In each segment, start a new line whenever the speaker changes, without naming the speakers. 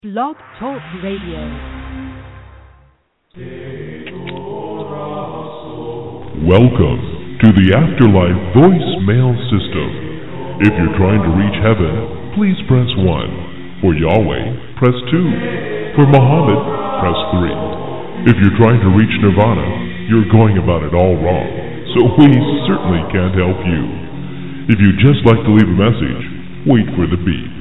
Blog Talk Radio.
Welcome to the Afterlife voicemail system. If you're trying to reach heaven, please press 1. For Yahweh, press 2. For Muhammad, press 3. If you're trying to reach Nirvana, you're going about it all wrong, so we certainly can't help you. If you'd just like to leave a message, wait for the beep.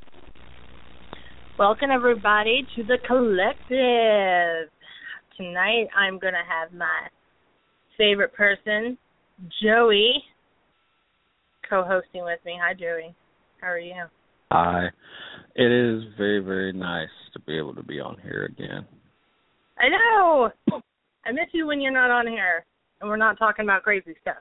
Welcome, everybody, to the collective. Tonight, I'm going to have my favorite person, Joey, co-hosting with me. Hi, Joey. How are you?
Hi. It is very, very nice to be able to be on here again.
I know. I miss you when you're not on here, and we're not talking about crazy stuff.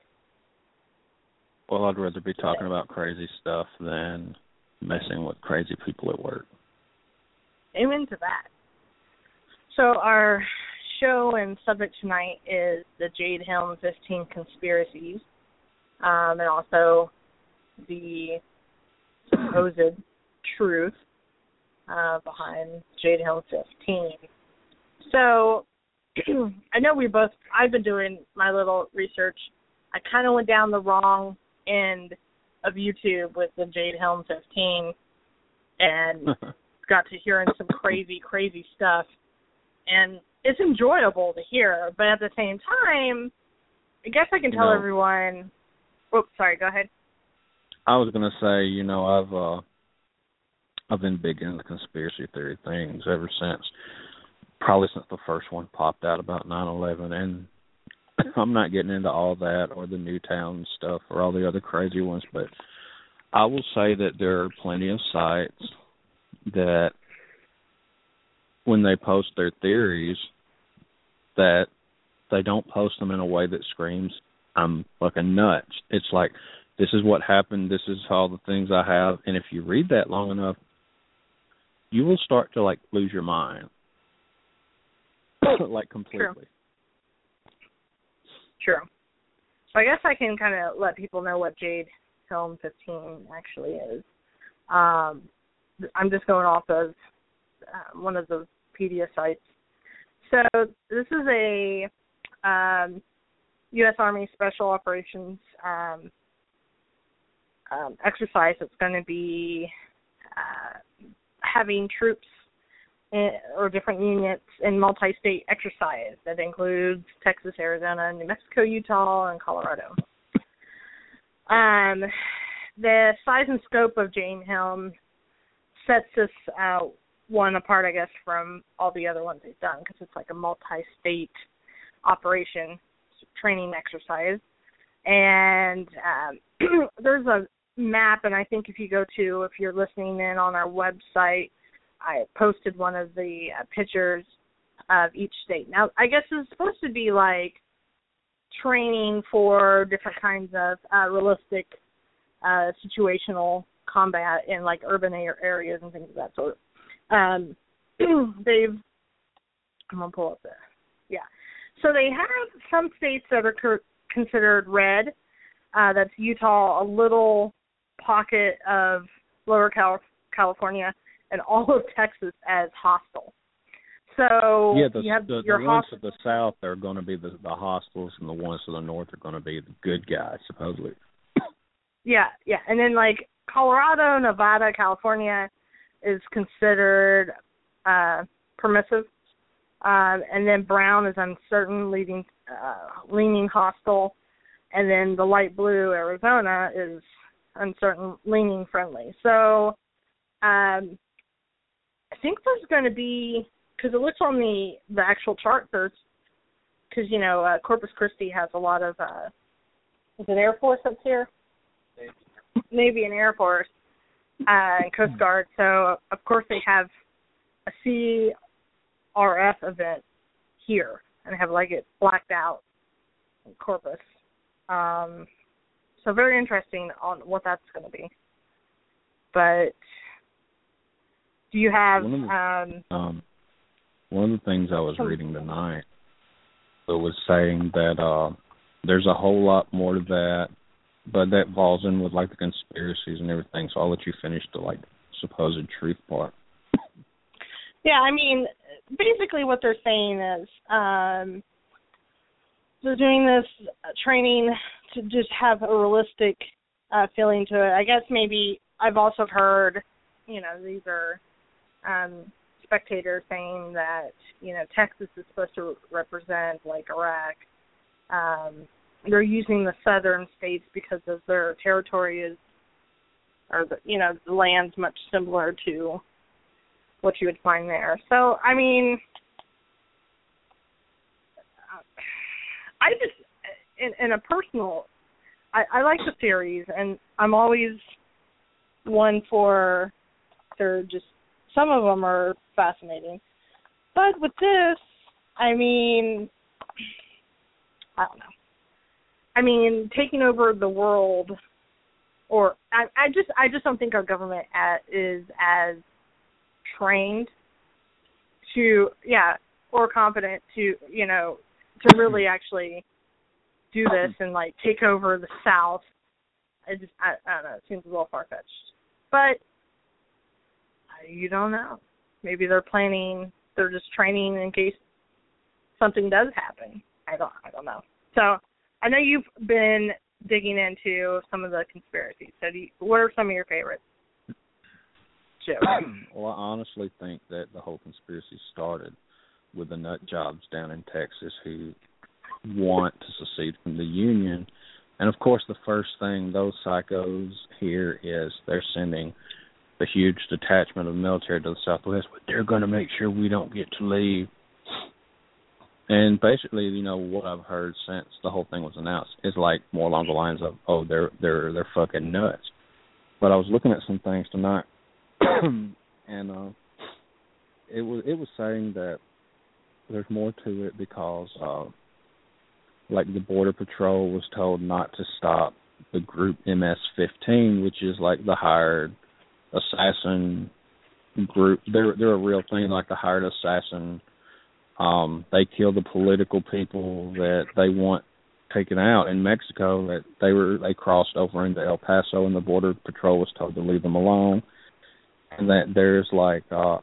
Well, I'd rather be talking about crazy stuff than messing with crazy people at work.
Amen to that. So our show and subject tonight is the Jade Helm 15 conspiracies, and also the supposed truth behind Jade Helm 15. So I know I've been doing my little research. I kind of went down the wrong end of YouTube with the Jade Helm 15 and got to hearing some crazy, crazy stuff. And it's enjoyable to hear, but at the same time, I guess I can tell everyone... Oops, sorry, go ahead.
I was going to say, I've been big into conspiracy theory things ever since the first one popped out about 9/11, and I'm not getting into all that or the Newtown stuff or all the other crazy ones, but I will say that there are plenty of sites that when they post their theories that they don't post them in a way that screams, I'm fucking nuts. It's like, this is what happened, this is all the things I have, and if you read that long enough, you will start to, lose your mind. Completely.
True. So I guess I can kind of let people know what Jade Helm 15 actually is. I'm just going off of one of the Wikipedia sites. So this is a U.S. Army Special Operations exercise that's going to be having troops or different units in multi-state exercise that includes Texas, Arizona, New Mexico, Utah, and Colorado. The size and scope of Jade Helm sets this one apart, I guess, from all the other ones they've done, because it's like a multi-state operation training exercise. And there's a map, and I think if you're listening in on our website, I posted one of the pictures of each state. Now, I guess it's supposed to be like training for different kinds of realistic situational combat in like urban areas and things of that sort. I'm gonna pull up there. Yeah. So they have some states that are considered red. That's Utah, a little pocket of Lower California, and all of Texas as hostile. So
you have the ones to the south are going to be the hostiles, and the ones to the north are going to be the good guys, supposedly.
Yeah, and then like Colorado, Nevada, California is considered permissive, and then brown is uncertain, leaning hostile, and then the light blue, Arizona, is uncertain, leaning friendly. So I think there's going to be, because it looks on the actual chart first, because, Corpus Christi has a lot of, is it Air Force up here? Navy and Air Force and Coast Guard. So, of course, they have a CRF event here and have it blacked out in Corpus. So very interesting on what that's going to be. But do you have...
One of the things I was reading tonight, it was saying that there's a whole lot more to that, but that falls in with the conspiracies and everything. So I'll let you finish the supposed truth part.
Yeah, I mean, basically what they're saying is they're doing this training to just have a realistic feeling to it. I guess maybe I've also heard, these are spectators saying that, Texas is supposed to represent, like, Iraq. They're using the southern states because of their territory the land's much similar to what you would find there. So, I mean, I just, in a personal, I like the series, and I'm always one for, they're just, some of them are fascinating. But with this, I mean, I don't know. I mean, taking over the world, or I just don't think our government is as trained to, or competent to, to really actually do this and, like, take over the South. I don't know, it seems a little far-fetched. But you don't know. Maybe they're just training in case something does happen. I don't know. So I know you've been digging into some of the conspiracies. So what are some of your favorites, Joe?
Well, I honestly think that the whole conspiracy started with the nut jobs down in Texas who want to secede from the Union. And, of course, the first thing those psychos hear is they're sending the huge detachment of military to the Southwest, but they're going to make sure we don't get to leave. And basically, what I've heard since the whole thing was announced is like more along the lines of, they're fucking nuts. But I was looking at some things tonight, and it was saying that there's more to it because, like, the Border Patrol was told not to stop the group MS-15, which is like the hired assassin group. They're a real thing, like the hired assassin. They kill the political people that they want taken out in Mexico. That they crossed over into El Paso, and the Border Patrol was told to leave them alone. And that there's like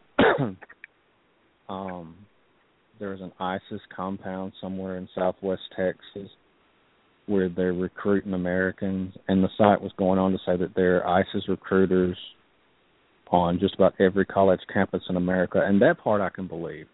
there's an ISIS compound somewhere in Southwest Texas where they're recruiting Americans, and the site was going on to say that there are ISIS recruiters on just about every college campus in America, and that part I can believe.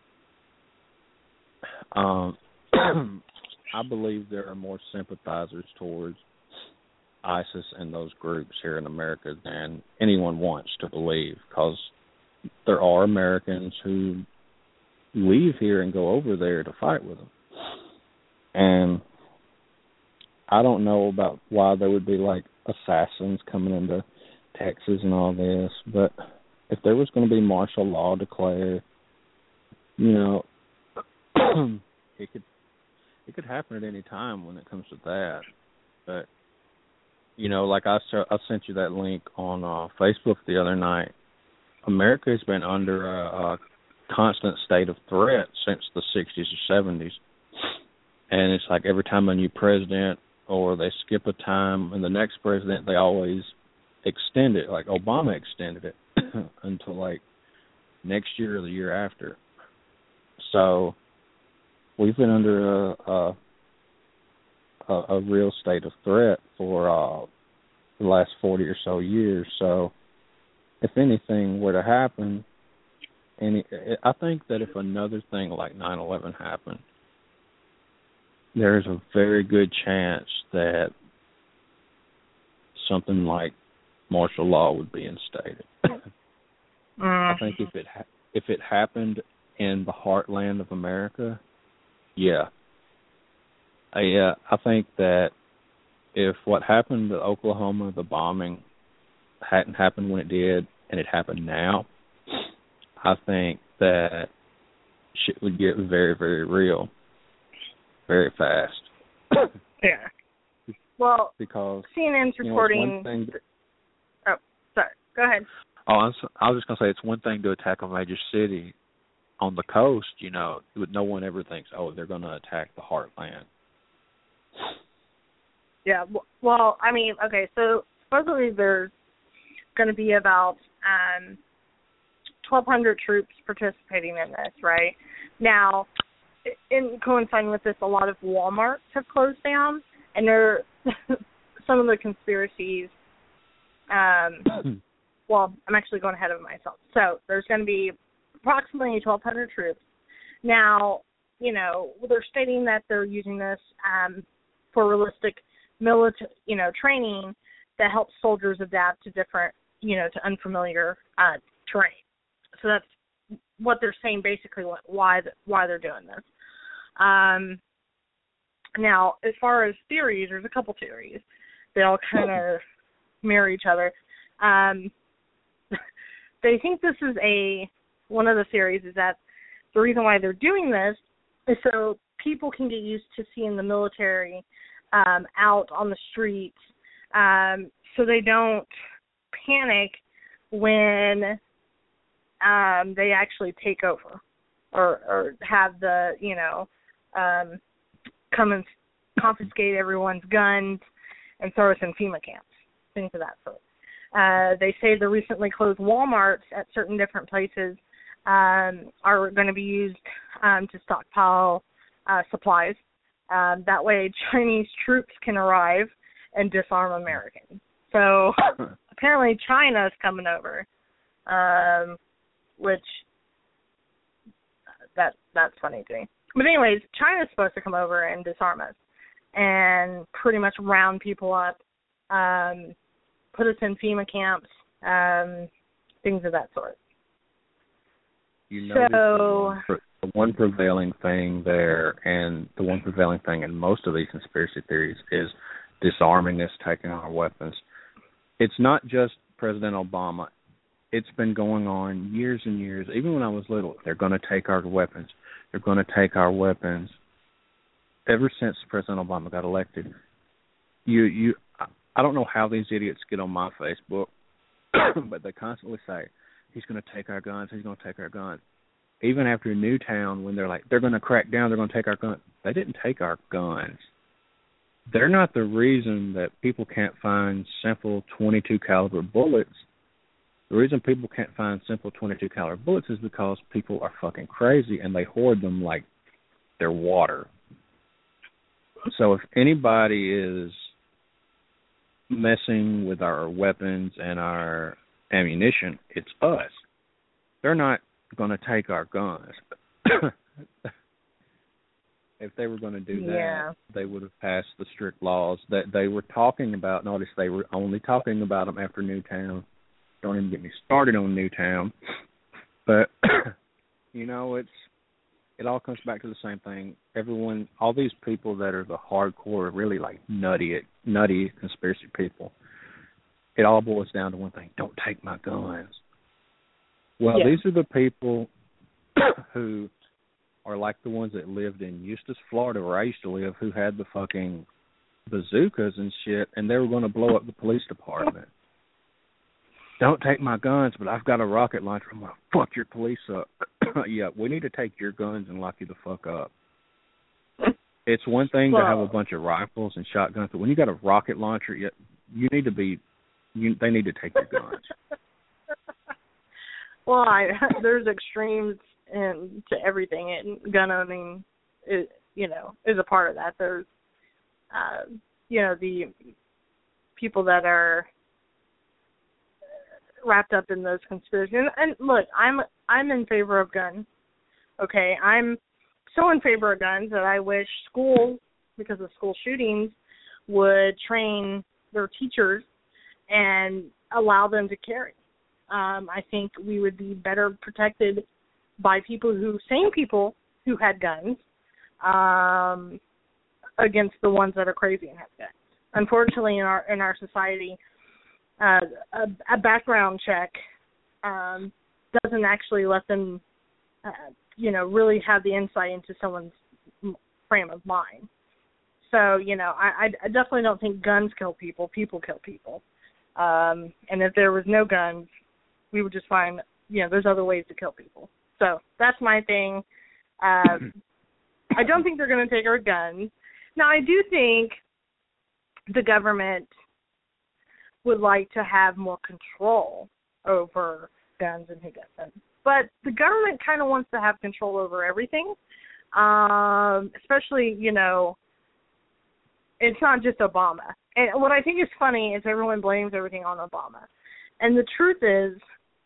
I believe there are more sympathizers towards ISIS and those groups here in America than anyone wants to believe, because there are Americans who leave here and go over there to fight with them. And I don't know about why there would be like assassins coming into Texas and all this, but if there was going to be martial law declared, it could happen at any time when it comes to that. But like I sent you that link on Facebook the other night. America has been under a constant state of threat since the 60s or 70s, and it's like every time a new president or they skip a time and the next president, they always extend it. Like Obama extended it until like next year or the year after. So we've been under a real state of threat for the last 40 or so years. So if anything were to happen, I think that if another thing like 9/11 happened, there's a very good chance that something like martial law would be instated. I think if it happened in the heartland of America, I think that if what happened to Oklahoma, the bombing, hadn't happened when it did, and it happened now, I think that shit would get very, very real, very fast.
Yeah. Well,
because
CNN's reporting. Sorry. Go ahead.
I was just going to say, it's one thing to attack a major city on the coast, no one ever thinks, they're going to attack the heartland.
Yeah. Well, I mean, okay, so supposedly there's going to be about 1,200 troops participating in this, right? Now, in coinciding with this, a lot of Walmarts have closed down, and they're some of the conspiracies. Well, I'm actually going ahead of myself. So there's going to be approximately 1,200 troops. Now, they're stating that they're using this for realistic military, training that helps soldiers adapt to different, to unfamiliar terrain. So that's what they're saying, basically why they're doing this. Now, as far as theories, there's a couple theories. They all kind of mirror each other. They think this is one of the theories is that the reason why they're doing this is so people can get used to seeing the military out on the streets, so they don't panic when they actually take over or have the, come and confiscate everyone's guns and throw us in FEMA camps, things of that sort. They say the recently closed Walmarts at certain different places are going to be used to stockpile supplies. That way Chinese troops can arrive and disarm Americans. So apparently China's coming over, which that's funny to me. But anyways, China's supposed to come over and disarm us and pretty much round people up, put us in FEMA camps, things of that sort.
The one prevailing thing there, and the one prevailing thing in most of these conspiracy theories is disarming us, taking our weapons. It's not just President Obama. It's been going on years and years. Even when I was little, they're going to take our weapons. They're going to take our weapons. Ever since President Obama got elected, I don't know how these idiots get on my Facebook, but they constantly say, he's going to take our guns, he's going to take our guns. Even after Newtown, when they're like, they're going to crack down, they're going to take our guns. They didn't take our guns. They're not the reason that people can't find simple .22 caliber bullets. The reason people can't find simple .22 caliber bullets is because people are fucking crazy and they hoard them like they're water. So if anybody is messing with our weapons and our ammunition, it's us. They're not going to take our guns. If they were going to do that, they would have passed the strict laws that they were talking about. Notice they were only talking about them after Newtown. Don't even get me started on Newtown. But, it all comes back to the same thing. Everyone, all these people that are the hardcore, really like nutty conspiracy people, it all boils down to one thing: don't take my guns. Well, these are the people who are like the ones that lived in Eustis, Florida, where I used to live, who had the fucking bazookas and shit, and they were going to blow up the police department. Don't take my guns, but I've got a rocket launcher. I'm going to fuck your police up. Yeah, we need to take your guns and lock you the fuck up. It's one thing to have a bunch of rifles and shotguns, but when you got a rocket launcher, you need to be. They need to take your guns.
Well, there's extremes to everything, and gun owning is a part of that. There's, the people that are wrapped up in those conspiracies. And look, I'm in favor of guns. Okay, I'm so in favor of guns that I wish schools, because of school shootings, would train their teachers and allow them to carry. I think we would be better protected by sane people who had guns, against the ones that are crazy and have guns. Unfortunately, in our society, a background check doesn't actually let them, really have the insight into someone's frame of mind. So, I definitely don't think guns kill people. People kill people. And if there was no guns, we would just find, there's other ways to kill people. So that's my thing. I don't think they're going to take our guns. Now, I do think the government would like to have more control over guns and who gets them. but the government kind of wants to have control over everything, especially, it's not just Obama. And what I think is funny is everyone blames everything on Obama. And the truth is,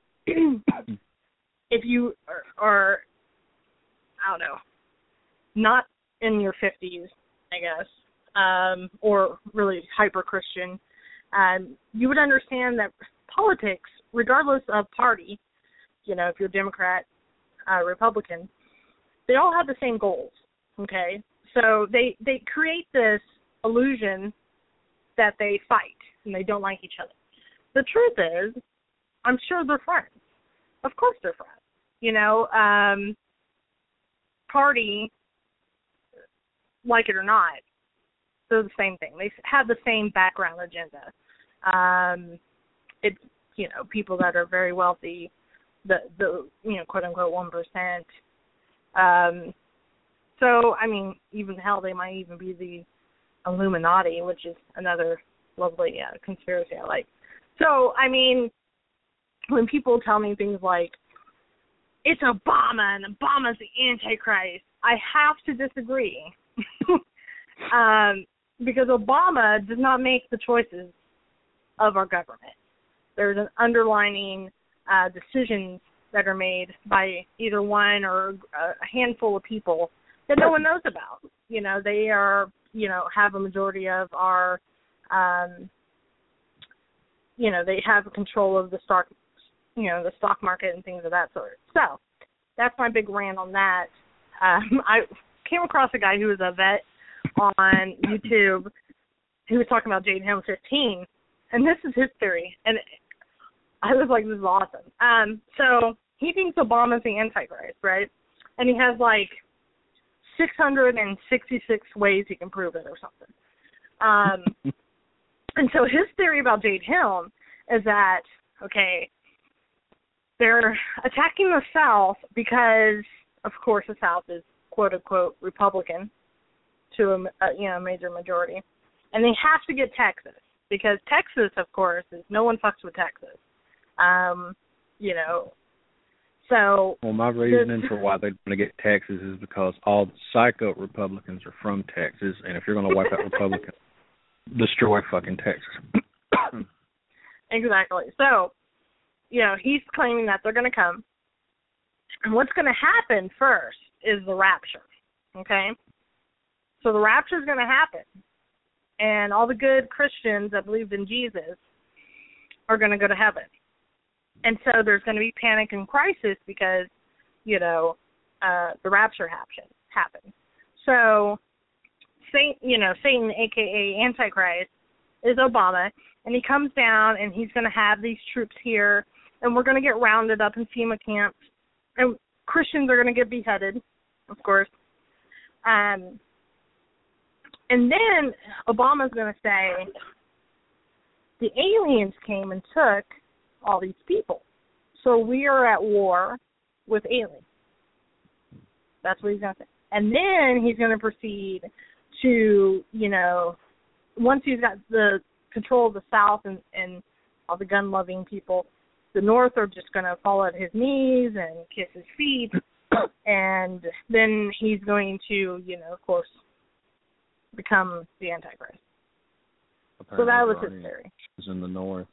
if you are, I don't know, not in your 50s, I guess, or really hyper-Christian, you would understand that politics, regardless of party, if you're Democrat, Republican, they all have the same goals, okay? So they create this illusion that they fight and they don't like each other. The truth is, I'm sure they're friends. Of course they're friends. Party, like it or not, they're the same thing. They have the same background agenda. It's, people that are very wealthy, the quote unquote 1%. So, I mean, even hell, they might even be the Illuminati, which is another lovely conspiracy I like. So, I mean, when people tell me things like, it's Obama and Obama's the Antichrist, I have to disagree. Because Obama does not make the choices of our government. There's an underlining decisions that are made by either one or a handful of people that no one knows about. They are, have a majority of our, they have control of the stock, the stock market and things of that sort. So that's my big rant on that. I came across a guy who was a vet on YouTube. He was talking about Jade Helm 15, and this is his theory. And I was like, this is awesome. So he thinks Obama's the Antichrist, right? And he has like 666 ways he can prove it or something. And so his theory about Jade Helm is that, okay, they're attacking the South because, of course, the South is quote-unquote Republican to a major majority. And they have to get Texas because Texas, of course, is no one fucks with Texas. So... Well,
my reasoning for why they want to get Texas is because all the psycho Republicans are from Texas, and if you're going to wipe out Republicans, destroy fucking Texas.
Exactly. So, he's claiming that they're going to come. And what's going to happen first is the rapture, okay? So the rapture is going to happen. And all the good Christians that believed in Jesus are going to go to heaven. And so there's going to be panic and crisis because, the rapture happens. So, Satan, a.k.a. Antichrist, is Obama, and he comes down and he's going to have these troops here, and we're going to get rounded up in FEMA camps, and Christians are going to get beheaded, of course. And then Obama's going to say, the aliens came and took all these people. So we are at war with aliens. That's what he's going to say. And then he's going to proceed to, once he's got the control of the South and all the gun-loving people, the North are just going to fall at his knees and kiss his feet. And then he's going to, of course, become the Antichrist. Apparently, so that was his theory.
Is in the North.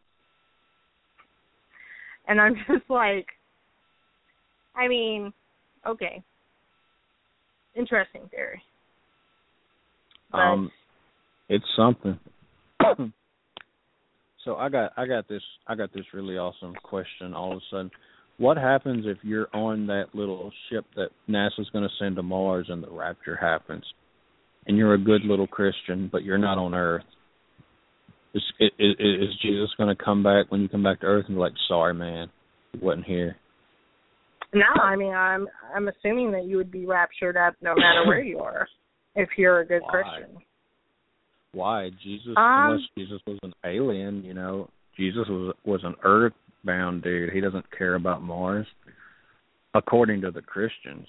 And I'm just like, I mean, okay. Interesting theory. But
it's something. So I got this really awesome question all of a sudden. What happens if you're on that little ship that NASA's going to send to Mars and the rapture happens, and you're a good little Christian, but you're not on Earth? Is Jesus going to come back when you come back to Earth and be like, sorry, man, he wasn't here?
No, I mean, I'm assuming that you would be raptured up no matter where you are if you're a good Christian.
Why? Jesus, unless Jesus was an alien, Jesus was an earthbound dude. He doesn't care about Mars, according to the Christians.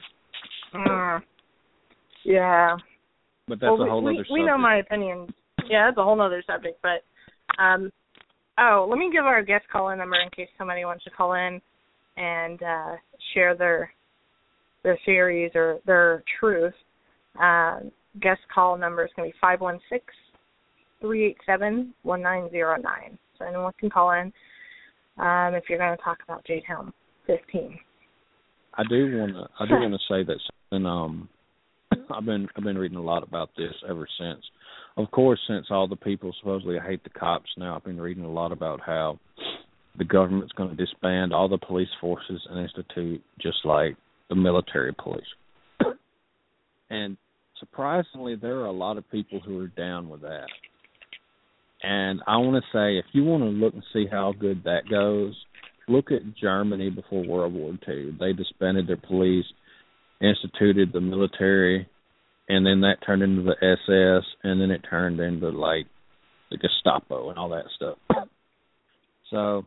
Yeah.
But that's a whole other subject.
We know my opinions. Yeah, that's a whole other subject. But, let me give our guest call-in number in case somebody wants to call in and share their theories or their truth. Guest call number is going to be 516-387-1909. So anyone can call in if you're going to talk about Jade Helm 15.
I do want to say that something. I've been reading a lot about this ever since. Of course, since all the people supposedly hate the cops now, I've been reading a lot about how the government's going to disband all the police forces and institute just like the military police. And surprisingly, there are a lot of people who are down with that. And I want to say, if you want to look and see how good that goes, look at Germany before World War II. They disbanded their police, instituted the military, and then that turned into the SS, and then it turned into like the Gestapo and all that stuff. So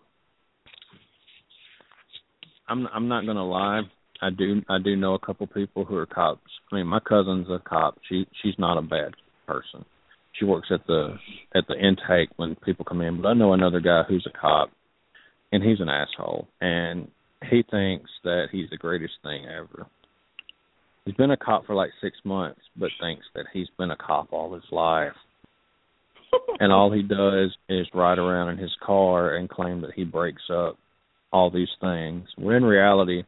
I'm not gonna lie. I do know a couple people who are cops. I mean, my cousin's a cop. She's not a bad person. She works at the intake when people come in. But I know another guy who's a cop, and he's an asshole, and he thinks that he's the greatest thing ever. He's been a cop for like 6 months, but thinks that he's been a cop all his life. And all he does is ride around in his car and claim that he breaks up all these things. When in reality,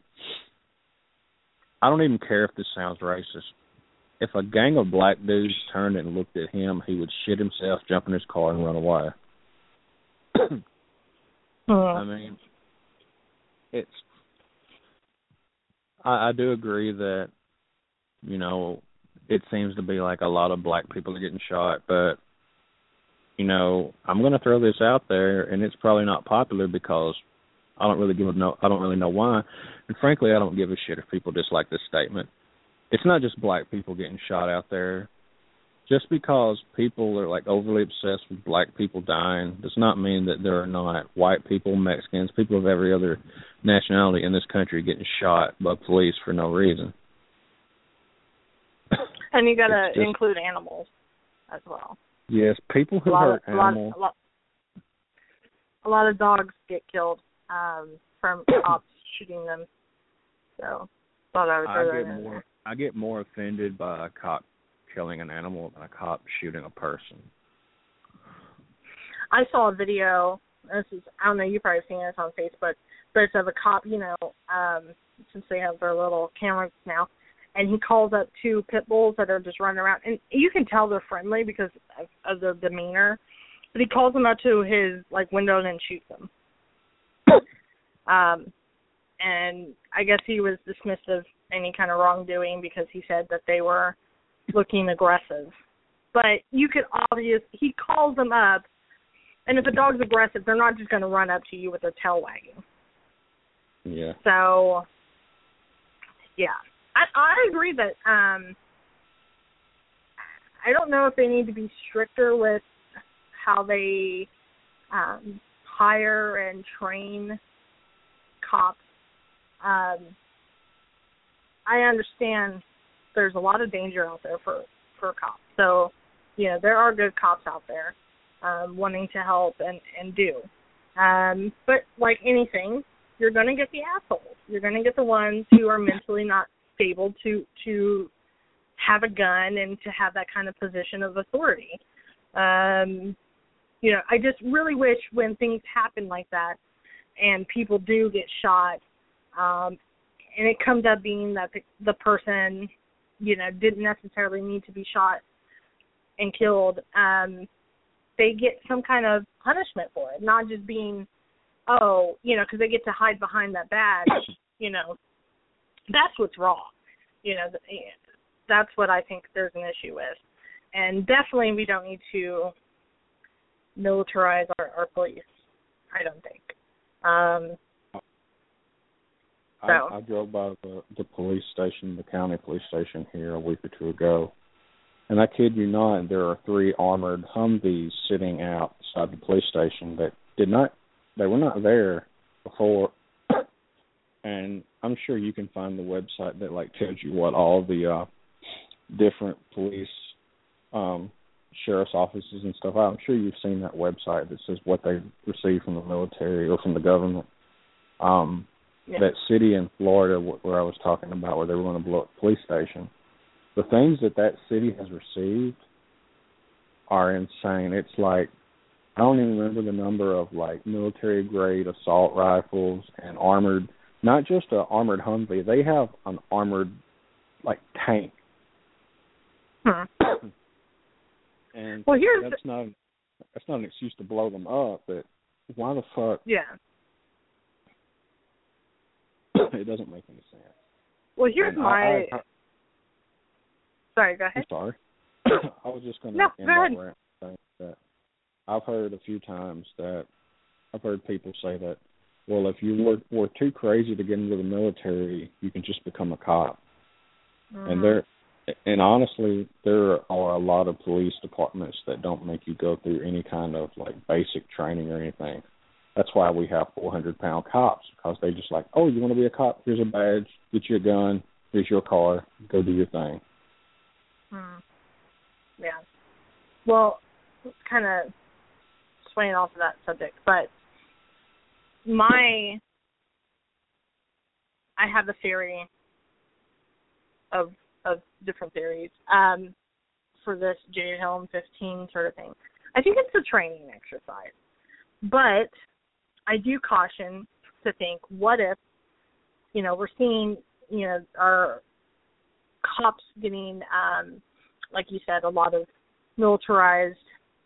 I don't even care if this sounds racist. If a gang of black dudes turned and looked at him, he would shit himself, jump in his car, and run away. I mean, I do agree that, you know, it seems to be like a lot of black people are getting shot, but, you know, I'm going to throw this out there, and it's probably not popular because I don't really know why. And frankly, I don't give a shit if people dislike this statement. It's not just black people getting shot out there. Just because people are like overly obsessed with black people dying does not mean that there are not white people, Mexicans, people of every other nationality in this country getting shot by police for no reason.
And you got to include animals as well.
Yes, people who hurt animals.
A lot of dogs get killed from cops shooting them. So, thought I would throw that in there.
I get more offended by a cop killing an animal than a cop shooting a person.
I saw a video. I don't know, you've probably seen this on Facebook, but it's of a cop, you know, since they have their little cameras now, and he calls up two pit bulls that are just running around, and you can tell they're friendly because of their demeanor, but he calls them up to his like window and shoots them. And I guess he was dismissed of any kind of wrongdoing because he said that they were looking aggressive. But you could he calls them up, and if a dog's aggressive, they're not just going to run up to you with their tail wagging.
Yeah.
So, yeah. I agree that I don't know if they need to be stricter with how they hire and train cops. I understand there's a lot of danger out there for cops. So, you know, there are good cops out there wanting to help and do. But like anything, you're going to get the assholes. You're going to get the ones who are mentally not stable to have a gun and to have that kind of position of authority. You know, I just really wish when things happen like that and people do get shot, and it comes up being that the person, you know, didn't necessarily need to be shot and killed, they get some kind of punishment for it, not just being, oh, you know, because they get to hide behind that badge, you know, that's what's wrong. You know, that's what I think there's an issue with. And definitely we don't need to militarize our police, I don't think.
I drove by the police station, the county police station here a week or two ago, and I kid you not, there are 3 armored Humvees sitting outside the police station that they were not there before, and I'm sure you can find the website that like tells you what all the different police sheriff's offices and stuff. I'm sure you've seen that website that says what they receive from the military or from the government. that city in Florida where I was talking about where they were going to blow up the police station, the things that city has received are insane. It's like, I don't even remember the number of like military-grade assault rifles and armored, not just an armored Humvee, they have an armored like tank. And
well,
that's not an excuse to blow them up, but why the fuck?
Yeah.
It doesn't make any sense.
Well, here's sorry, go ahead.
I'm sorry. I was just going to end that rant saying that I've heard a few times that I've heard people say that, well, if you were too crazy to get into the military, you can just become a cop. And honestly, there are a lot of police departments that don't make you go through any kind of like basic training or anything. That's why we have 400-pound cops, because they just like, oh, you want to be a cop? Here's a badge, get you a gun, here's your car, go do your thing.
Yeah. Well, it's kind of swaying off of that subject, but I have a theory of different theories for this J. Helm 15 sort of thing. I think it's a training exercise, but I do caution to think, what if, we're seeing, our cops getting, like you said, a lot of militarized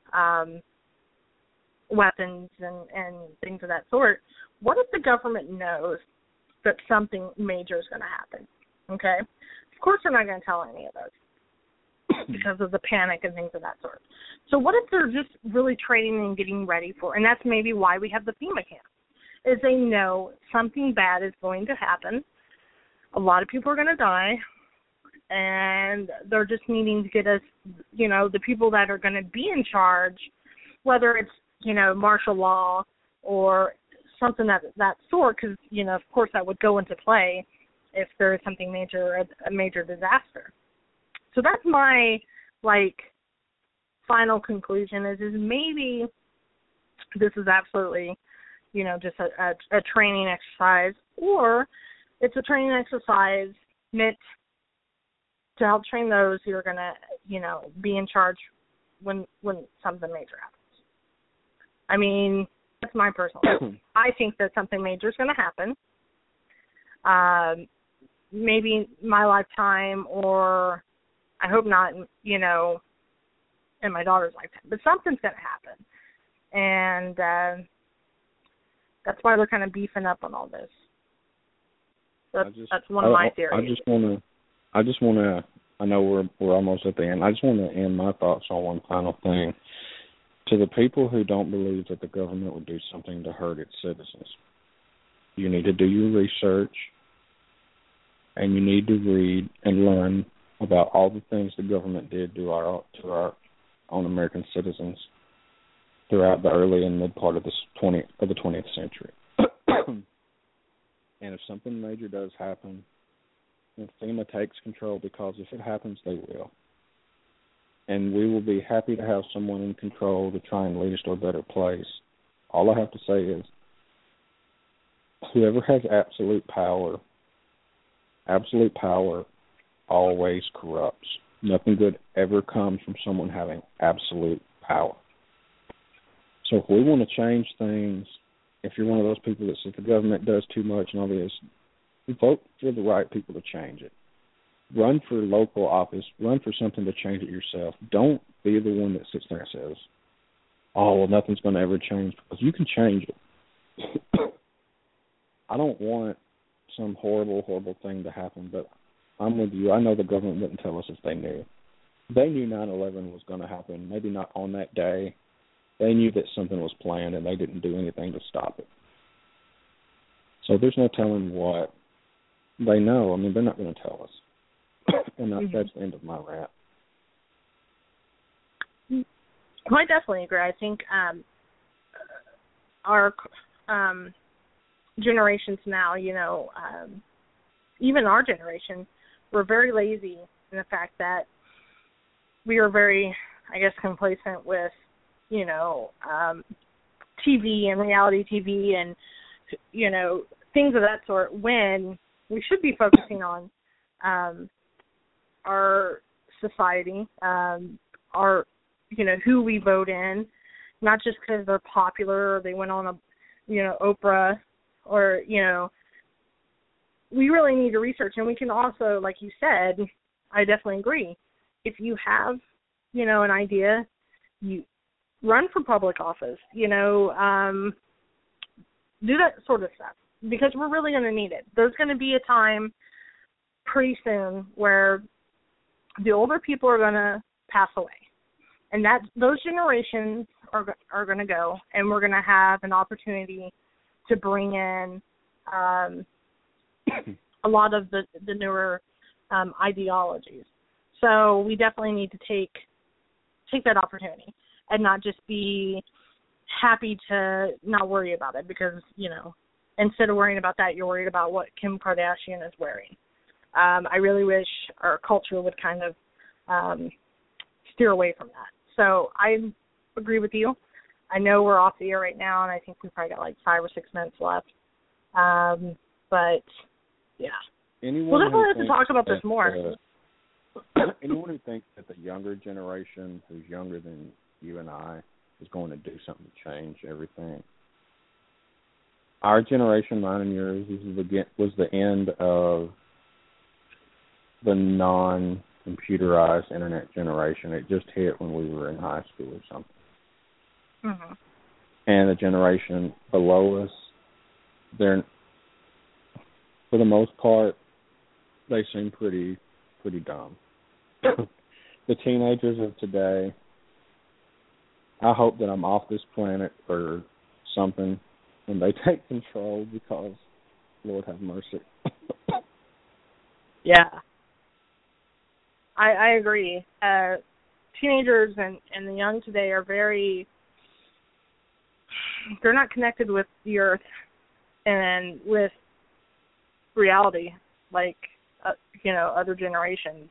weapons and things of that sort. What if the government knows that something major is going to happen? Okay? Of course they're not going to tell any of us because of the panic and things of that sort. So what if they're just really training and getting ready for, and that's maybe why we have the FEMA camp, is they know something bad is going to happen. A lot of people are going to die, and they're just needing to get us, the people that are going to be in charge, whether it's, martial law or something that sort, because, of course that would go into play if there is something major, a major disaster. So that's my, final conclusion is maybe this is absolutely, just a training exercise, or it's a training exercise meant to help train those who are going to, be in charge when something major happens. I mean, that's my personal opinion. I think that something major is going to happen. Maybe my lifetime, or I hope not, in my daughter's lifetime. But something's going to happen. And that's why they're kind of beefing up on all this. That's one of my theories.
I just want to, I know we're almost at the end. I just want to end my thoughts on one final thing. To the people who don't believe that the government would do something to hurt its citizens, you need to do your research, and you need to read and learn about all the things the government did to our own American citizens throughout the early and mid part of the 20th century. And if something major does happen, then FEMA takes control, because if it happens, they will. And we will be happy to have someone in control to try and lead us to a better place. All I have to say is, whoever has absolute power always corrupts. Nothing good ever comes from someone having absolute power. So if we want to change things, if you're one of those people that says the government does too much and all this, vote for the right people to change it. Run for local office. Run for something to change it yourself. Don't be the one that sits there and says, oh, well, nothing's going to ever change, because you can change it. I don't want some horrible, horrible thing to happen, but I'm with you. I know the government wouldn't tell us if they knew. They knew 9/11 was going to happen, maybe not on that day. They knew that something was planned, and they didn't do anything to stop it. So there's no telling what they know. I mean, they're not going to tell us. And that's the end of my rant.
Well, I definitely agree. I think our generations now, even our generation, we're very lazy in the fact that we are very, complacent with, TV and reality TV and, things of that sort, when we should be focusing on our society, our, who we vote in, not just because they're popular or they went on Oprah, or, we really need to research. And we can also, like you said, I definitely agree. If you have, an idea, you run for public office, do that sort of stuff, because we're really going to need it. There's going to be a time pretty soon where the older people are going to pass away, and that those generations are going to go, and we're going to have an opportunity to bring in a lot of the newer ideologies. So we definitely need to take that opportunity and not just be happy to not worry about it, because, instead of worrying about that, you're worried about what Kim Kardashian is wearing. I really wish our culture would kind of steer away from that. So I agree with you. I know we're off the air right now, and I think we've probably got like 5 or 6 minutes left. But, yeah. We'll definitely have to talk about this more.
Anyone who thinks that the younger generation, who's younger than you and I, is going to do something to change everything. Our generation, mine and yours, was the end of the non-computerized internet generation. It just hit when we were in high school or something.
Mm-hmm.
And the generation below us, they're, for the most part, they seem pretty dumb. The teenagers of today, I hope that I'm off this planet or something when they take control, because Lord have mercy.
Yeah. I agree. Teenagers and the young today are they're not connected with the earth and with reality like, other generations.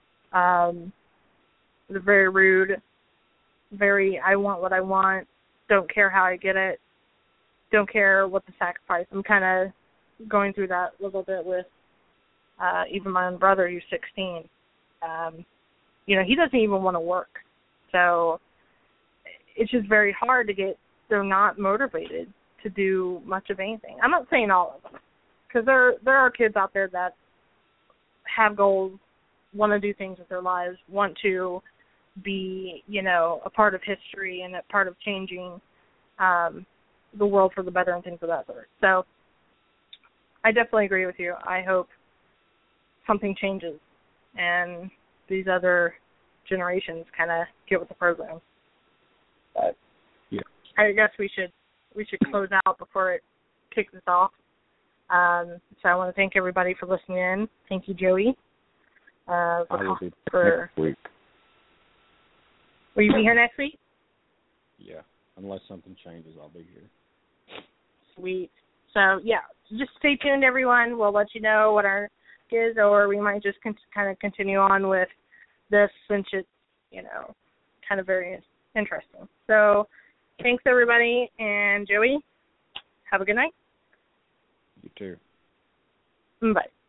They're very rude, very, I want what I want, don't care how I get it, don't care what the sacrifice. I'm kind of going through that a little bit with even my own brother, who's 16. He doesn't even want to work. So it's just very hard to get, they're not motivated to do much of anything. I'm not saying all of them, because there are kids out there that have goals, want to do things with their lives, want to be, a part of history and a part of changing the world for the better and things of that sort. So I definitely agree with you. I hope something changes and these other generations kind of get with the program. But
yeah,
I guess we should close out before it kicks us off. So I want to thank everybody for listening in. Thank you, Joey.
I will be next week.
Will you be here next week?
Yeah, unless something changes, I'll be here.
Sweet. So, yeah, just stay tuned, everyone. We'll let you know what our is, or we might just kind of continue on with this, since it's, kind of very interesting. So, thanks, everybody. And, Joey, have a good night.
You too.
Bye.